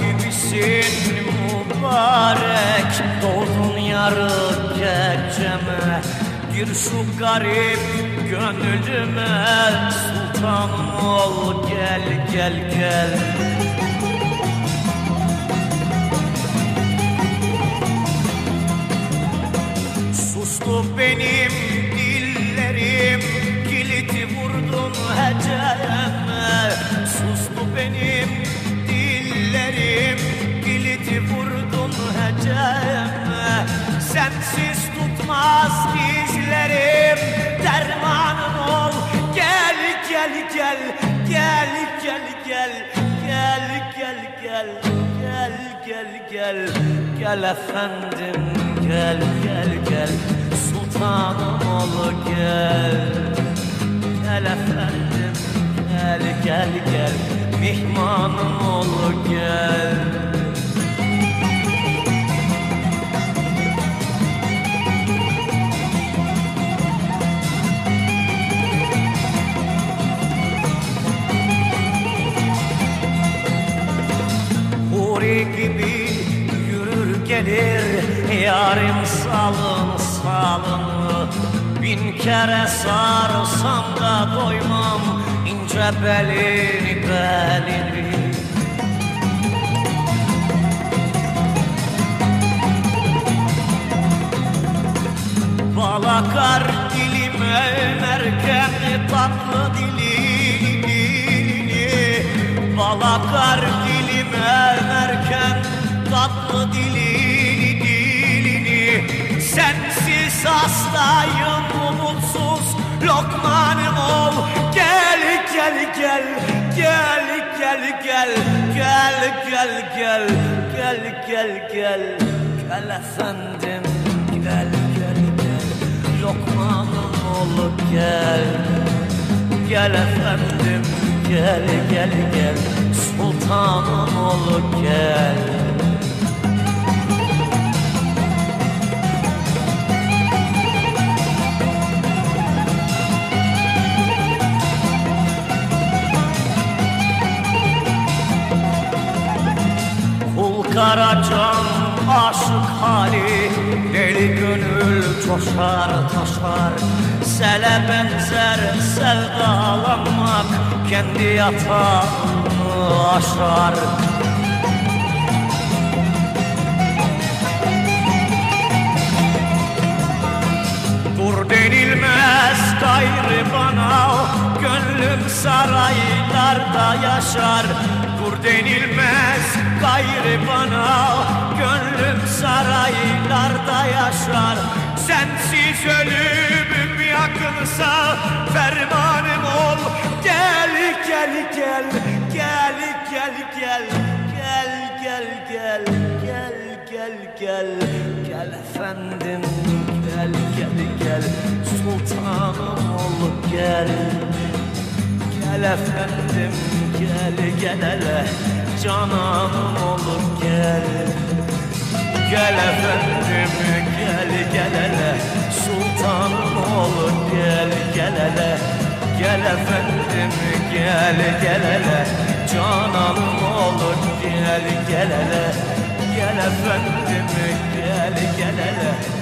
gibisin mübarek, doğdun yarı geceme. Gir şu garip gönlüme, sultanım ol gel gel gel. Sustu benim dillerim, kilidi vurdun heceme. Sustu benim dillerim, kilidi vurdun heceme. Sensiz tutmaz dizlerim, dermanım ol gel gel gel. Gel gel gel gel gel gel gel gel gel. Gel efendim gel gel gel, sultanım ol gel. Gel efendim gel gel gel, mihmanım ol gel. Huri gibi yürür gelir yarim salın salın. Bin kere sarsam da doymam ince belini belini. Bal akar dilime ömerken tatlı dilini. Bal akar dilime ömerken tatlı dilini dilini. Sensiz hastayım umutsuz lokmanım ol gel gel gel. Gel gel gel gel gel gel gel gel gel. Gel efendim gel gel gel, lokmanım ol gel. Gel efendim gel gel gel, sultanım ol gel. Kul Karacan aşık hali, deli gönül coşar taşar. Sele benzer sevdalanmak, kendi yatağını aşar. Dur denilmez gayrı bana, gönlüm saraylarda yaşar. Dur denilmez gayrı bana, gönlüm saraylarda yaşar. Sensiz ölümüm yakınsa fermanım ol gel gel gel gel gel gel gel gel gel gel gel gel. Gel efendim gel gel gel, sultanım ol gel. Gel efendim gel gel hele, cananım olur gel. Gel efendim gel gel hele, sultanım olur gel gel hele. Gel efendim gel gel hele, cananım olur gel gel hele. Gel efendim gel gel hele,